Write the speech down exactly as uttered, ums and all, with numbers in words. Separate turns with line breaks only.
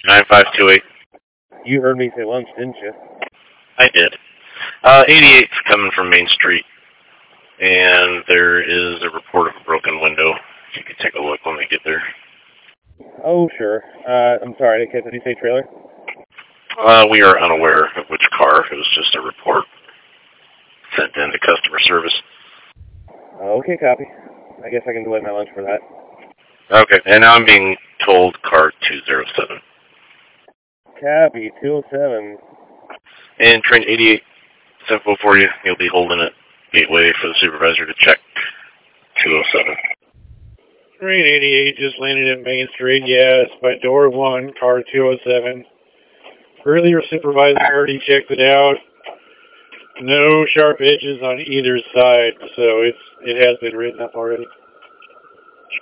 nine five two eight.
You heard me say lunch, didn't you?
I did. Uh, eighty-eight's coming from Main Street, and there is a report of a broken window. If you could take a look when they get there.
Oh, sure. Uh, I'm sorry, did you say trailer?
Uh, we are unaware of which car. It was just a report sent in to customer service.
Okay, copy. I guess I can delay my lunch for that.
Okay, and now I'm being told car two oh seven.
Copy, two oh seven.
And train eighty-eight, simple for you. You'll be holding it gateway for the supervisor to check two oh seven.
Train eighty-eight just landed in Main Street. Yeah, it's by door one, car two oh seven. Earlier supervisor already checked it out. No sharp edges on either side, so it's it has been written up already.